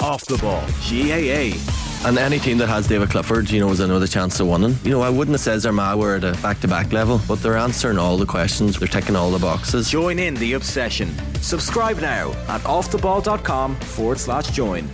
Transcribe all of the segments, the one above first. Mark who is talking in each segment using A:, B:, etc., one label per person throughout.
A: Off the Ball, GAA.
B: And any team that has David Clifford, is another chance of winning. I wouldn't have said Armagh were at a back-to-back level, but they're answering all the questions. They're ticking all the boxes.
A: Join in the obsession. Subscribe now at offtheball.com/join.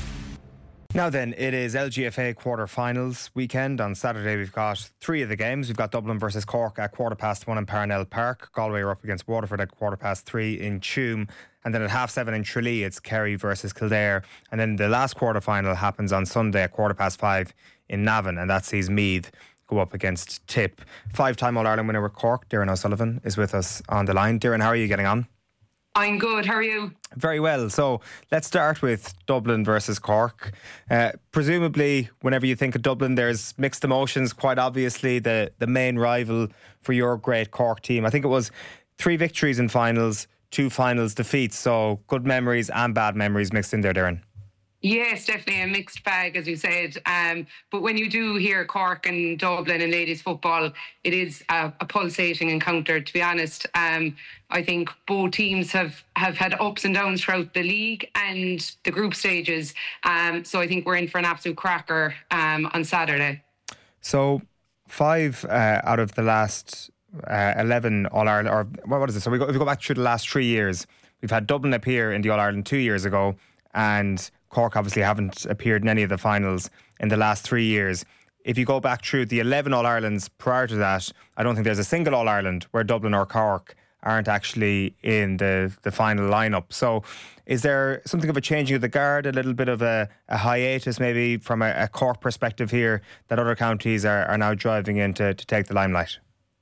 C: Now then, it is LGFA quarter-finals weekend. On Saturday we've got 3 of the games. We've got Dublin versus Cork at 1:15 in Parnell Park. Galway are up against Waterford at 3:15 in Tuam. And then at 7:30 in Tralee, it's Kerry versus Kildare. And then the last quarter-final happens on Sunday at 5:15 in Navan, and that sees Meath go up against Tip. 5-time All-Ireland winner with Cork, Doireann O'Sullivan, is with us on the line. Doireann, how are you getting on?
D: I'm good. How are you?
C: Very well. So let's start with Dublin versus Cork. Presumably, whenever you think of Dublin, there's mixed emotions. Quite obviously, the main rival for your great Cork team. I think it was 3 victories in finals, 2 finals defeats. So good memories and bad memories mixed in there, Doireann.
D: Yes, definitely a mixed bag, as you said. But when you do hear Cork and Dublin and ladies football, it is a pulsating encounter, to be honest. I think both teams have had ups and downs throughout the league and the group stages. So I think we're in for an absolute cracker on Saturday.
C: So 5 out of the last 11 All-Ireland, or what is it? So if we go back through the last 3 years, we've had Dublin appear in the All-Ireland 2 years ago, and Cork obviously haven't appeared in any of the finals in the last 3 years. If you go back through the 11 All-Irelands prior to that, I don't think there's a single All-Ireland where Dublin or Cork aren't actually in the final lineup. So is there something of a changing of the guard, a little bit of a hiatus maybe from a Cork perspective here that other counties are now driving in to take the limelight?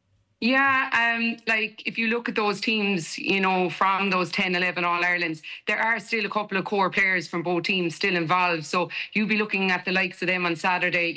D: Yeah, if you look at those teams, from those 10, 11 All-Irelands, there are still a couple of core players from both teams still involved. So you'll be looking at the likes of them on Saturday.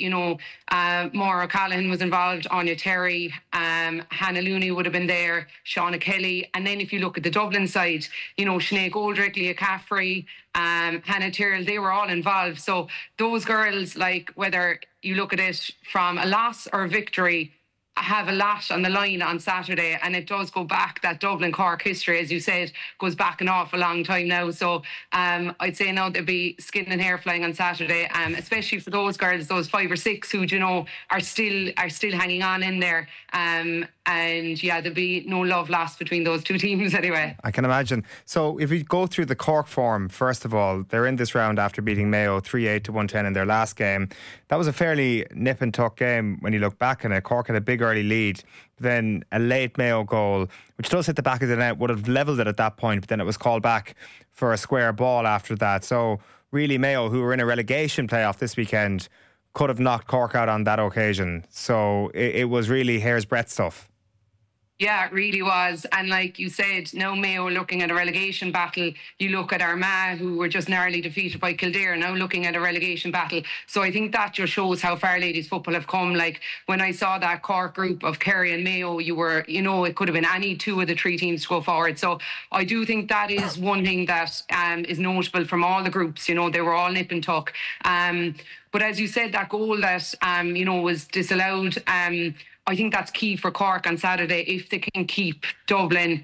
D: Maura O'Callaghan was involved, Anya Terry, Hannah Looney would have been there, Shauna Kelly. And then if you look at the Dublin side, Sinead Goldrick, Leah Caffrey, Hannah Tyrrell, they were all involved. So those girls, whether you look at it from a loss or a victory, have a lot on the line on Saturday, and it does go back. That Dublin Cork history, as you said, goes back an awful long time now. So I'd say now there'll be skin and hair flying on Saturday, especially for those girls, those 5 or 6 who are still hanging on in there. And yeah, there'll be no love lost between those 2 teams anyway.
C: I can imagine. So if we go through the Cork form, first of all, they're in this round after beating Mayo 3-8 to 110 in their last game. That was a fairly nip and tuck game when you look back on it. Cork had a big early lead, then a late Mayo goal, which does hit the back of the net, would have levelled it at that point, but then it was called back for a square ball after that. So really Mayo, who were in a relegation playoff this weekend, could have knocked Cork out on that occasion. So it was really hair's breadth stuff.
D: Yeah, it really was. And like you said, now Mayo looking at a relegation battle. You look at Armagh, who were just narrowly defeated by Kildare, now looking at a relegation battle. So I think that just shows how far ladies football have come. Like when I saw that Cork group of Kerry and Mayo, it could have been any 2 of the 3 teams to go forward. So I do think that is one thing that is notable from all the groups. They were all nip and tuck. But as you said, that goal that, was disallowed, I think that's key for Cork on Saturday. If they can keep Dublin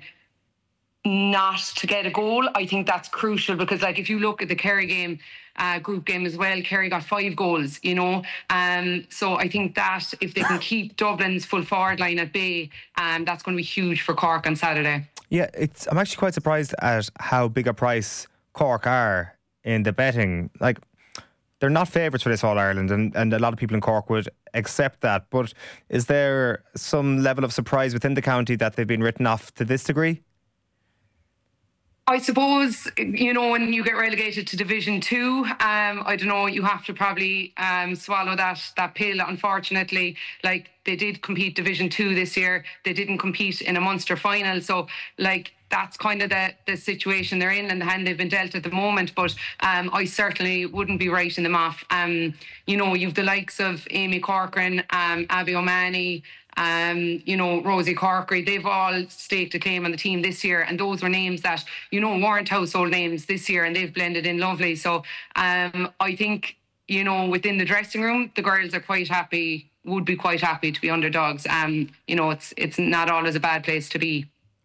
D: not to get a goal, I think that's crucial, because if you look at the Kerry game, group game as well, Kerry got 5 goals, So I think that if they can keep Dublin's full forward line at bay, that's going to be huge for Cork on Saturday.
C: Yeah, I'm actually quite surprised at how big a price Cork are in the betting. They're not favourites for this All-Ireland, and a lot of people in Cork would accept that. But is there some level of surprise within the county that they've been written off to this degree?
D: I suppose, when you get relegated to Division 2, I don't know, you have to probably swallow that pill, unfortunately. They did compete Division 2 this year. They didn't compete in a Munster final. So, that's kind of the situation they're in and the hand they've been dealt at the moment. But I certainly wouldn't be writing them off. You've the likes of Amy Corcoran, Abby O'Mahony, Rosie Corkery, they've all staked a claim on the team this year, and those were names that weren't household names this year, and they've blended in lovely. So I think within the dressing room, the girls are would be quite happy to be underdogs. It's not always a bad place to be.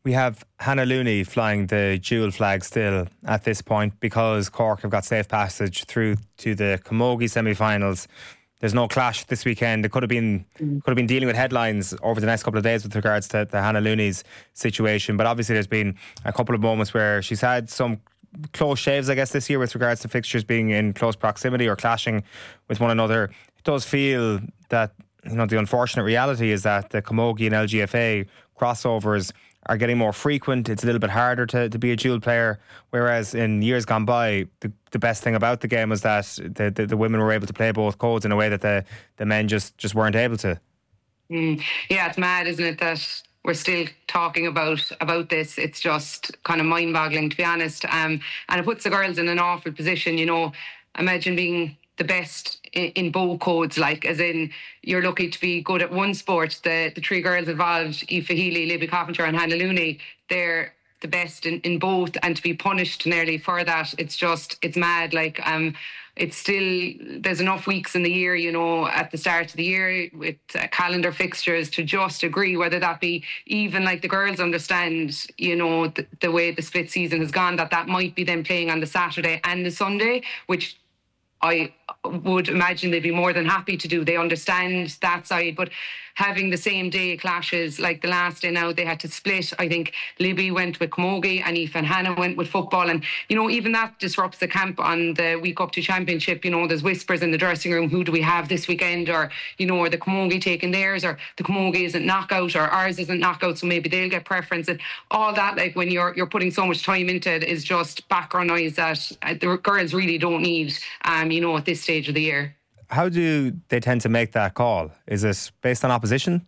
C: We have Hannah Looney flying the dual flag still at this point because Cork have got safe passage through to the Camogie semi-finals. There's no clash this weekend. It could have been dealing with headlines over the next couple of days with regards to Hannah Looney's situation. But obviously there's been a couple of moments where she's had some close shaves, I guess, this year with regards to fixtures being in close proximity or clashing with one another. It does feel that, the unfortunate reality is that the Camogie and LGFA crossovers are getting more frequent. It's a little bit harder to be a dual player, whereas in years gone by, the best thing about the game was that the women were able to play both codes in a way that the men just weren't able to.
D: Yeah, it's mad, isn't it, that we're still talking about this. It's just kind of mind-boggling, to be honest. And it puts the girls in an awful position. Imagine being the best in both codes, like, as in, you're lucky to be good at one sport. The three girls involved, Aoife Healy, Libby Coppinger and Hannah Looney, they're the best in both, and to be punished nearly for that, it's mad. Like, it's still, there's enough weeks in the year, at the start of the year with calendar fixtures to just agree whether that be, even like the girls understand, the way the split season has gone, that might be them playing on the Saturday and the Sunday, which I would imagine they'd be more than happy to do. They understand that side, but having the same day clashes, like the last day now, they had to split. I think Libby went with Camogie and Aoife and Hannah went with football. And, even that disrupts the camp on the week up to championship. There's whispers in the dressing room, who do we have this weekend? Or, are the Camogie taking theirs? Or the Camogie isn't knockout, or ours isn't knockout, so maybe they'll get preference. And all that, like, when you're putting so much time into it, is just background noise that the girls really don't need, at this stage of the year.
C: How do they tend to make that call? Is it based on opposition?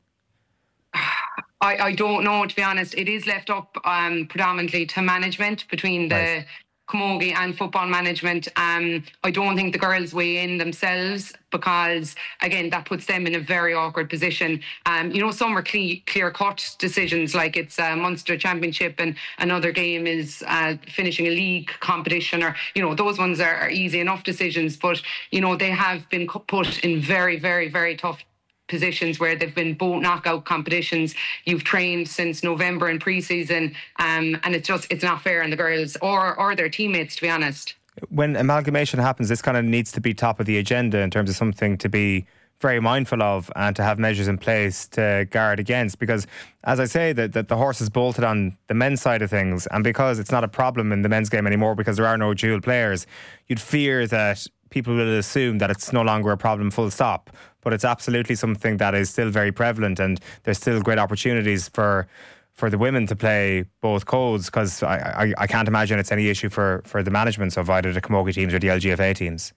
D: I don't know, to be honest. It is left up predominantly to management between the Camogie and football management. I don't think the girls weigh in themselves because, again, that puts them in a very awkward position. Some are clear-cut decisions, like it's a Munster Championship and another game is finishing a league competition, or, those ones are easy enough decisions. But, they have been put in very, very, very tough positions where they've been both knockout competitions. You've trained since November in pre-season, and it's not fair on the girls or their teammates, to be honest.
C: When amalgamation happens, this kind of needs to be top of the agenda in terms of something to be very mindful of and to have measures in place to guard against, because, as I say, that the horse is bolted on the men's side of things, and because it's not a problem in the men's game anymore because there are no dual players, you'd fear that people will assume that it's no longer a problem, full stop. But it's absolutely something that is still very prevalent, and there's still great opportunities for the women to play both codes, because I can't imagine it's any issue for the management of either the Camogie teams or the LGFA teams.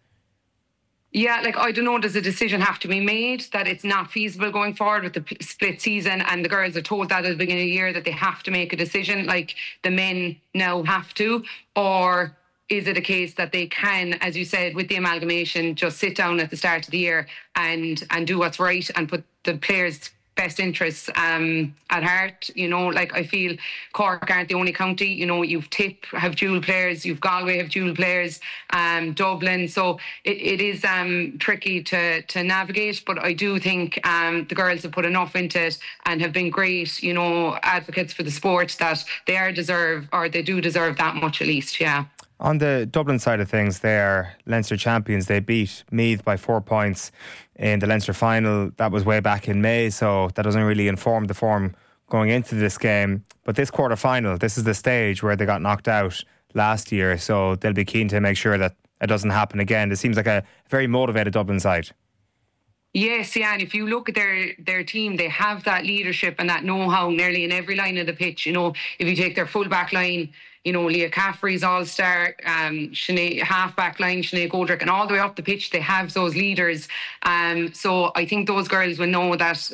D: Yeah, like, I don't know, does a decision have to be made that it's not feasible going forward with the split season, and the girls are told that at the beginning of the year that they have to make a decision, like the men now have to? Or is it a case that they can, as you said, with the amalgamation, just sit down at the start of the year and do what's right and put the players' best interests at heart? Like, I feel Cork aren't the only county. You've Tip have dual players, you've Galway have dual players, Dublin. So it is tricky to navigate, but I do think the girls have put enough into it and have been great, advocates for the sport, that they do deserve that much at least, yeah.
C: On the Dublin side of things, they are Leinster champions. They beat Meath by 4 points in the Leinster final. That was way back in May, so that doesn't really inform the form going into this game. But this quarter-final, this is the stage where they got knocked out last year, so they'll be keen to make sure that it doesn't happen again. It seems like a very motivated Dublin side.
D: Yes, yeah, and if you look at their team, they have that leadership and that know-how nearly in every line of the pitch. If you take their full-back line, Leah Caffrey's all-star, half-back line, Sinead Goldrick, and all the way up the pitch, they have those leaders. So I think those girls will know that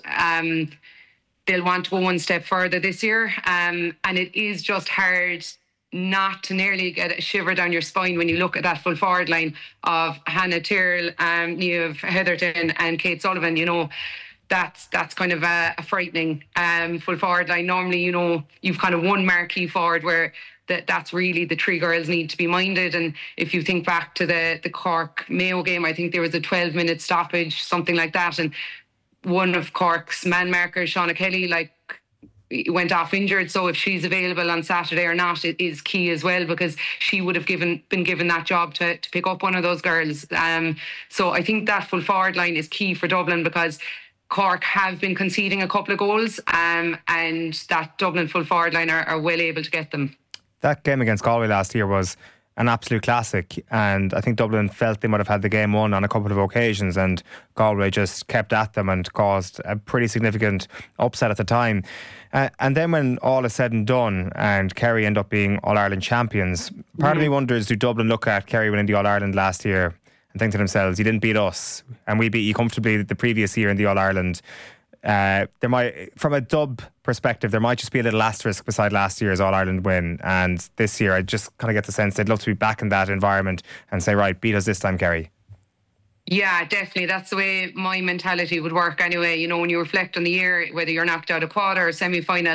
D: they'll want to go one step further this year. And it is just hard not to nearly get a shiver down your spine when you look at that full forward line of Hannah Tyrrell, Niamh Heatherton and Kate Sullivan. That's kind of a frightening full forward line. Normally, you've kind of one marquee forward where that's really the three girls need to be minded. And if you think back to the Cork Mayo game, I think there was a 12-minute stoppage, something like that. And one of Cork's man markers, Shauna Kelly, went off injured. So if she's available on Saturday or not, it is key as well, because she would have been given that job to pick up one of those girls. So I think that full forward line is key for Dublin, because Cork have been conceding a couple of goals, and that Dublin full forward line are well able to get them.
C: That game against Galway last year was an absolute classic, and I think Dublin felt they might have had the game won on a couple of occasions, and Galway just kept at them and caused a pretty significant upset at the time. And then when all is said and done and Kerry end up being All-Ireland champions, part of me wonders, do Dublin look at Kerry winning the All-Ireland last year and think to themselves, you didn't beat us and we beat you comfortably the previous year in the All-Ireland? There might, from a dub perspective, there might just be a little asterisk beside last year's All-Ireland win, and this year I just kind of get the sense they'd love to be back in that environment and say, right, beat us this time, Kerry.
D: Yeah, definitely. That's the way my mentality would work anyway. You know, when you reflect on the year, whether you're knocked out of quarter or semi-final,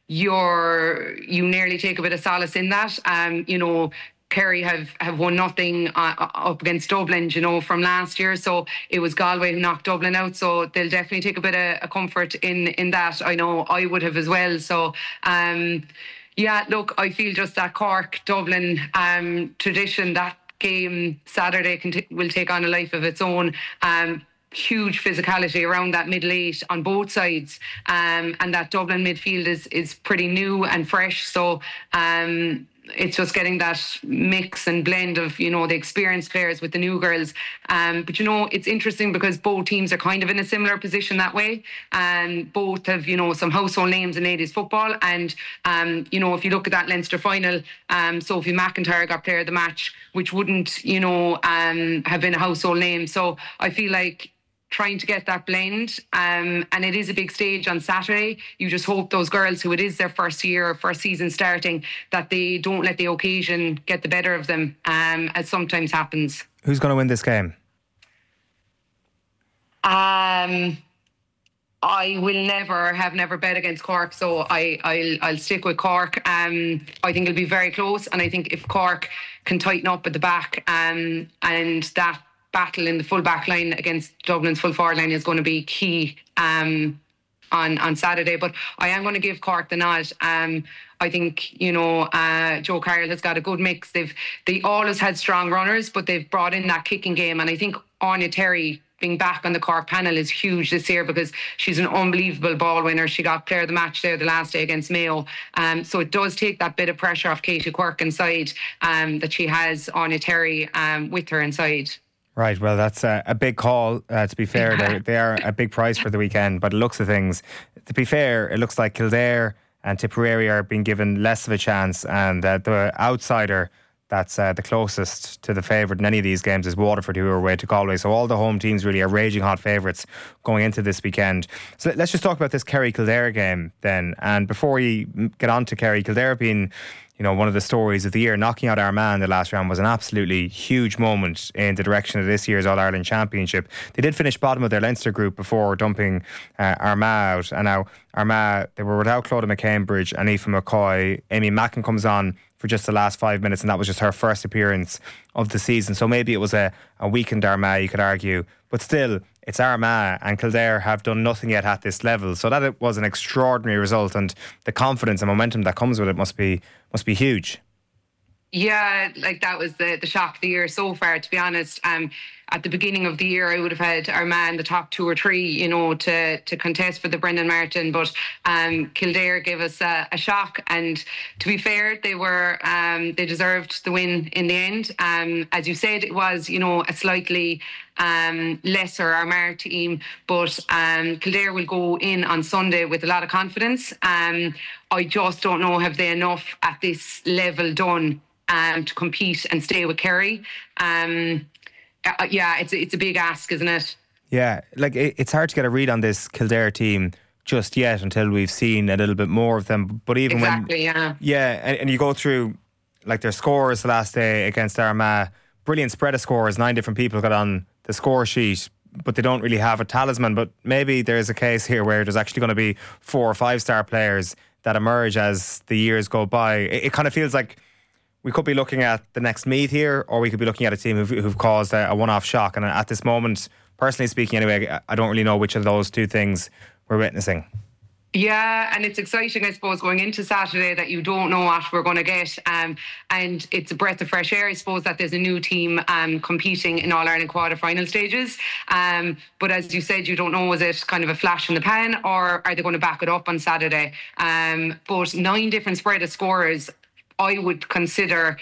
D: you nearly take a bit of solace in that. You know, Kerry have won nothing up against Dublin, you know, from last year. So it was Galway who knocked Dublin out. So they'll definitely take a bit of comfort in that. I know I would have as well. So, yeah, look, I feel just that Cork-Dublin tradition, that game Saturday will take on a life of its own. Huge physicality around that middle eight on both sides, and that Dublin midfield is pretty new and fresh. So it's just getting that mix and blend of, you know, the experienced players with the new girls. But, you know, it's interesting because both teams are kind of in a similar position that way. And both have, you know, some household names in ladies football. And, you know, if you look at that Leinster final, Sophie McIntyre got player of the match, which wouldn't, you know, have been a household name. So I feel like trying to get that blend, and it is a big stage on Saturday. You just hope those girls, who it is their first year or first season starting, that they don't let the occasion get the better of them, as sometimes happens.
C: Who's going to win this game?
D: I will never bet against Cork, so I'll stick with Cork. I think it'll be very close, and I think if Cork can tighten up at the back, and that battle in the full back line against Dublin's full forward line is going to be key on Saturday. But I am going to give Cork the nod. I think, you know, Joe Carroll has got a good mix. They always had strong runners, but they've brought in that kicking game. And I think Anya Terry being back on the Cork panel is huge this year, because she's an unbelievable ball winner. She got player of the match there the last day against Mayo. So it does take that bit of pressure off Katie Quirk inside, that she has Anya Terry with her inside.
C: Right, well, that's a big call, to be fair. They are a big prize for the weekend, but it looks of things, to be fair, it looks like Kildare and Tipperary are being given less of a chance, and the outsider that's the closest to the favourite in any of these games is Waterford, who are away to Galway. So all the home teams really are raging hot favourites going into this weekend. So let's just talk about this Kerry-Kildare game then. And before we get on to Kerry, Kildare being, you know, one of the stories of the year, knocking out Armagh in the last round was an absolutely huge moment in the direction of this year's All-Ireland Championship. They did finish bottom of their Leinster group before dumping Armagh out. And now Armagh, they were without Clodagh McCambridge and Aoife McCoy. Amy Mackin comes on for just the last 5 minutes, and that was just her first appearance of the season. So maybe it was a weakened Armagh, you could argue. But still, it's Armagh, and Kildare have done nothing yet at this level. So that it was an extraordinary result, and the confidence and momentum that comes with it must be huge.
D: Yeah, like that was the shock of the year so far, to be honest. At the beginning of the year, I would have had Armagh in the top 2 or 3, you know, to contest for the Brendan Martin. But Kildare gave us a shock. And to be fair, they deserved the win in the end. As you said, it was, you know, a slightly lesser Armagh team. But Kildare will go in on Sunday with a lot of confidence. I just don't know, have they enough at this level done to compete and stay with Kerry? Yeah, it's a big ask, isn't it?
C: Yeah, like it's hard to get a read on this Kildare team just yet until we've seen a little bit more of them. But even and you go through like their scores the last day against Armagh, brilliant spread of scores. 9 different people got on the score sheet, but they don't really have a talisman. But maybe there's a case here where there's actually going to be 4 or 5 star players that emerge as the years go by. It kind of feels like we could be looking at the next Meath here, or we could be looking at a team who've caused a one-off shock. And at this moment, personally speaking anyway, I don't really know which of those two things we're witnessing.
D: Yeah, and it's exciting, I suppose, going into Saturday that you don't know what we're going to get. And it's a breath of fresh air, I suppose, that there's a new team competing in All-Ireland quarter-final stages. But as you said, you don't know, is it kind of a flash in the pan or are they going to back it up on Saturday? But 9 different spread of scorers, I would consider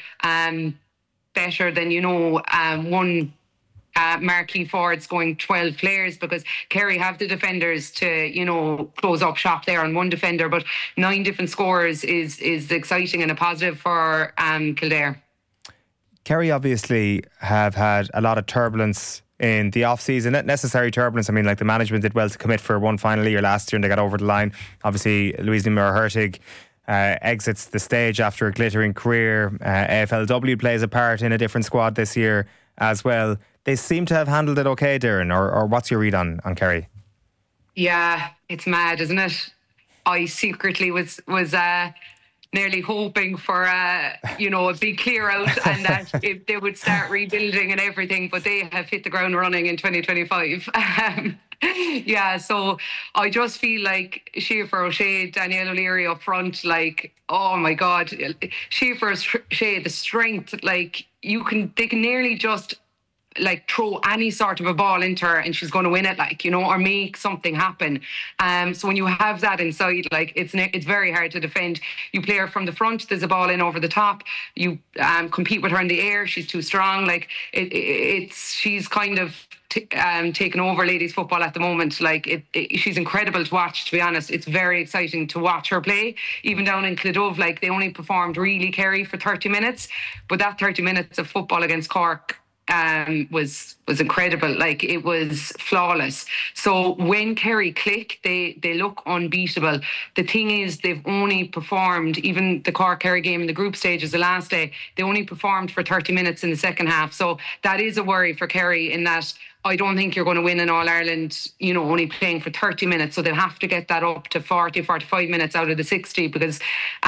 D: better than, one Marquee Ford's going 12 players, because Kerry have the defenders to, close up shop there on one defender, but 9 different scorers is exciting and a positive for Kildare.
C: Kerry obviously have had a lot of turbulence in the off-season, necessary turbulence. I mean, like, the management did well to commit for one final year last year and they got over the line. Obviously, Louise Moore-Hurtig exits the stage after a glittering career. AFLW plays a part in a different squad this year as well. They seem to have handled it okay, Darren, or what's your read on Kerry?
D: Yeah, it's mad, isn't it? I secretly was nearly hoping for a big clear out and that if they would start rebuilding and everything, but they have hit the ground running in 2025. Yeah, so I just feel like Schaefer O'Shea, Danielle O'Leary up front, like, oh my God, Schaefer O'Shea, the strength, like, they can nearly just like throw any sort of a ball into her and she's going to win it, or make something happen. So when you have that inside, like, it's very hard to defend. You play her from the front, there's a ball in over the top, you compete with her in the air, she's too strong. Like, she's kind of taken over ladies football at the moment. Like, she's incredible to watch, to be honest. It's very exciting to watch her play. Even down in Clodove, like, they only performed really, Kerry, for 30 minutes, but that 30 minutes of football against Cork was incredible. Like, it was flawless. So when Kerry click, they look unbeatable. The thing is, they've only performed, even the Cork Kerry game in the group stages the last day, they only performed for 30 minutes in the second half. So that is a worry for Kerry, in that I don't think you're going to win in All-Ireland, only playing for 30 minutes. So they'll have to get that up to 40, 45 minutes out of the 60, because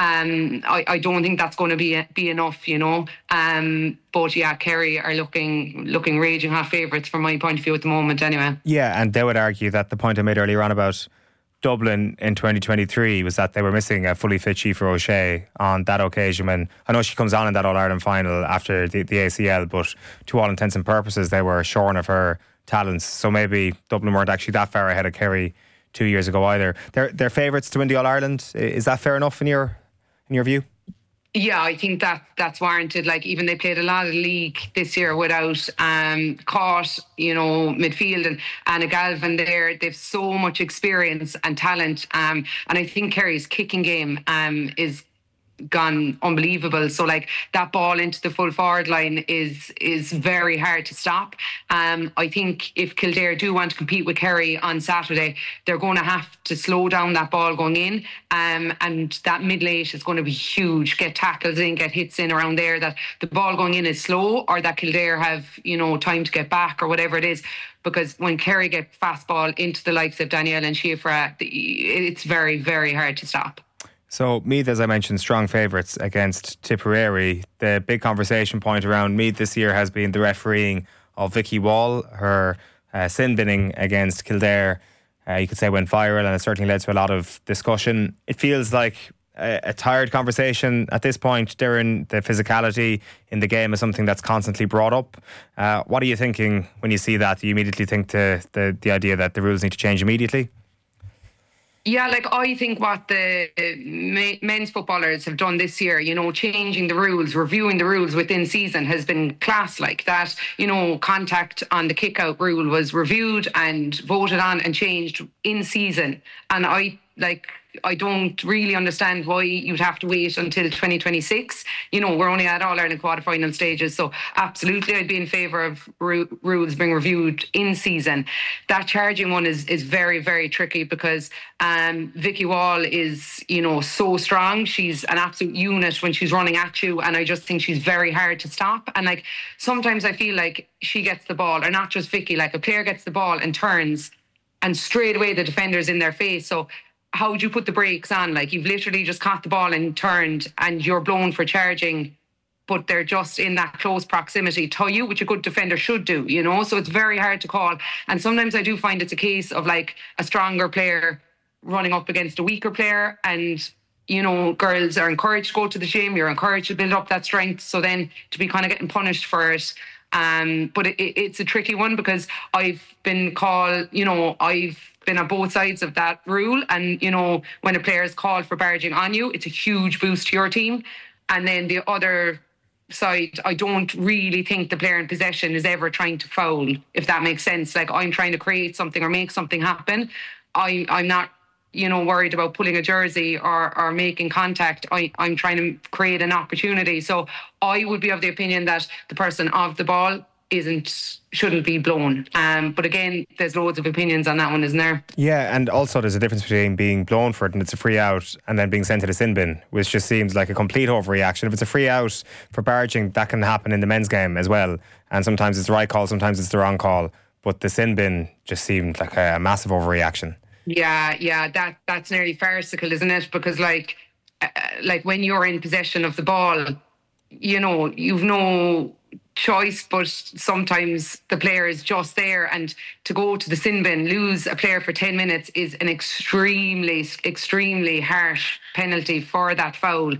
D: I don't think that's going to be enough, But yeah, Kerry are looking raging hot favourites from my point of view at the moment anyway.
C: Yeah, and they would argue that the point I made earlier on about Dublin in 2023 was that they were missing a fully fit Schaefer O'Shea on that occasion, when I know she comes on in that All-Ireland final after the ACL, but to all intents and purposes they were shorn of her talents. So maybe Dublin weren't actually that far ahead of Kerry 2 years ago either. They're favourites to win the All-Ireland. Is that fair enough in your view?
D: Yeah, I think that's warranted. Like, even they played a lot of league this year without Caught, midfield, and Anna Galvin there. They've so much experience and talent. And I think Kerry's kicking game is gone unbelievable. So, like, that ball into the full forward line is very hard to stop. I think if Kildare do want to compete with Kerry on Saturday, they're going to have to slow down that ball going in, and that mid late is going to be huge. Get tackles in, get hits in around there, that the ball going in is slow, or that Kildare have time to get back or whatever it is. Because when Kerry get fast ball into the likes of Danielle and Schaefer, it's very, very hard to stop.
C: So Meath, as I mentioned, strong favourites against Tipperary. The big conversation point around Meath this year has been the refereeing of Vicky Wall. Her sin binning against Kildare, you could say, went viral, and it certainly led to a lot of discussion. It feels like a tired conversation at this point, Darren. The physicality in the game is something that's constantly brought up. What are you thinking when you see that? Do you immediately think to the idea that the rules need to change immediately?
D: Yeah, like, I think what the men's footballers have done this year, changing the rules, reviewing the rules within season, has been class. Like that, contact on the kick-out rule was reviewed and voted on and changed in season. And I don't really understand why you'd have to wait until 2026. We're only at All-Ireland quarter-final stages, so absolutely I'd be in favour of rules being reviewed in season. That charging one is very, very tricky, because Vicky Wall is, so strong. She's an absolute unit when she's running at you, and I just think she's very hard to stop. And like, sometimes I feel like she gets the ball, or not just Vicky, like a player gets the ball and turns, and straight away the defender's in their face. So how would you put the brakes on? Like, you've literally just caught the ball and turned, and you're blown for charging, but they're just in that close proximity to you, which a good defender should do, So it's very hard to call. And sometimes I do find it's a case of, like, a stronger player running up against a weaker player, and girls are encouraged to go to the gym, you're encouraged to build up that strength, so then to be kind of getting punished for it. But it's a tricky one, because I've been called, I've been on both sides of that rule, and when a player is called for barging on you, it's a huge boost to your team. And then the other side, I don't really think the player in possession is ever trying to foul, if that makes sense. Like, I'm trying to create something or make something happen. I'm not worried about pulling a jersey or making contact. I'm trying to create an opportunity. So I would be of the opinion that the person of the ball shouldn't be blown. But again, there's loads of opinions on that one, isn't there?
C: Yeah, and also there's a difference between being blown for it and it's a free out, and then being sent to the sin bin, which just seems like a complete overreaction. If it's a free out for barging, that can happen in the men's game as well. And sometimes it's the right call, sometimes it's the wrong call. But the sin bin just seemed like a massive overreaction.
D: Yeah, that's nearly farcical, isn't it? Because like when you're in possession of the ball, you've no choice, but sometimes the player is just there, and to go to the sin bin, lose a player for 10 minutes is an extremely harsh penalty for that foul.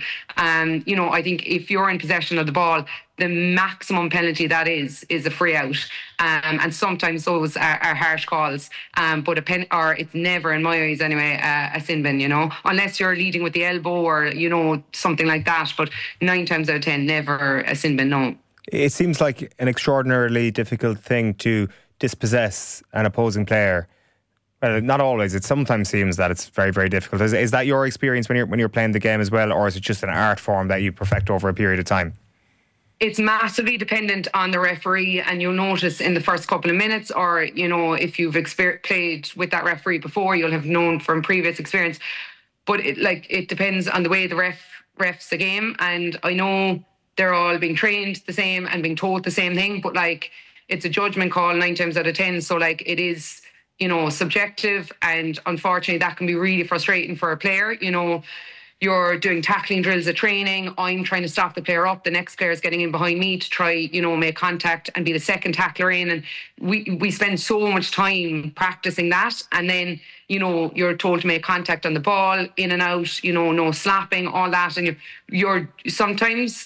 D: I think if you're in possession of the ball, the maximum penalty that is a free out. And sometimes those are harsh calls. But it's never, in my eyes anyway, a sin bin, unless you're leading with the elbow or, something like that. But 9 times out of 10, never a sin bin, no.
C: It seems like an extraordinarily difficult thing to dispossess an opposing player. Well, not always. It sometimes seems that it's very, very difficult. Is that your experience when you're playing the game as well, or is it just an art form that you perfect over a period of time?
D: It's massively dependent on the referee, and you'll notice in the first couple of minutes, or if you've played with that referee before, you'll have known from previous experience. But it depends on the way the refs the game, and I know they're all being trained the same and being told the same thing, but it's a judgment call 9 times out of 10. So it is, subjective, and unfortunately that can be really frustrating for a player. You're doing tackling drills at training. I'm trying to stop the player up. The next player is getting in behind me to try, make contact and be the second tackler in. And we spend so much time practicing that. And then, you're told to make contact on the ball, in and out, no slapping, all that. And you're sometimes,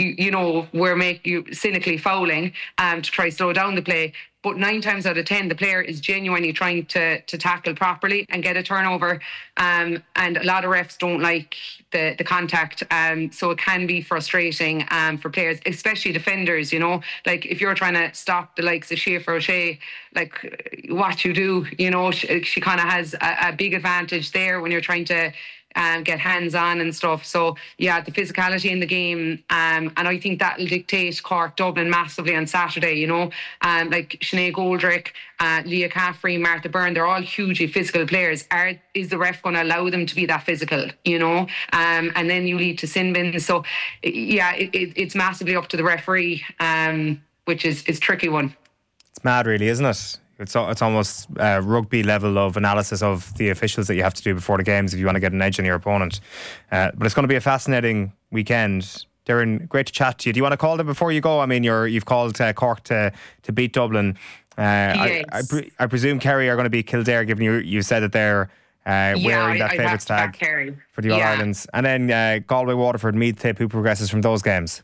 D: we're cynically fouling to try slow down the play. But 9 times out of 10, the player is genuinely trying to tackle properly and get a turnover. And a lot of refs don't like the contact. So it can be frustrating for players, especially defenders, if you're trying to stop the likes of Schaefer O'Shea, what you do, she kind of has a big advantage there when you're trying to get hands on and stuff. So yeah, the physicality in the game, and I think that'll dictate Cork Dublin massively on Saturday. Sinead Goldrick, Leah Caffrey, Martha Byrne, they're all hugely physical players. Is the ref going to allow them to be that physical? And then you lead to sin bins. So yeah, it's massively up to the referee, which is a tricky one.
C: It's mad, really, isn't it? It's almost rugby level of analysis of the officials that you have to do before the games if you want to get an edge on your opponent. But it's going to be a fascinating weekend. Darren, great to chat to you. Do you want to call them before you go? I mean, you've called Cork to beat Dublin. I presume Kerry are going to be Kildare, given you said that they're wearing that favourites tag for the All-Irelands. And then Galway, Waterford, Meath, Tip, who progresses from those games?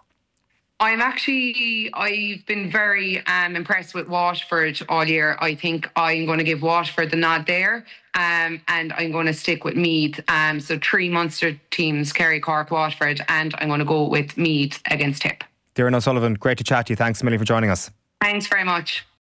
D: I've been very impressed with Waterford all year. I think I'm going to give Waterford the nod there, and I'm going to stick with Meath. So 3 Munster teams, Kerry, Cork, Waterford, and I'm going to go with Meath against Tip.
C: Darren O'Sullivan, great to chat to you. Thanks a million for joining us.
D: Thanks very much.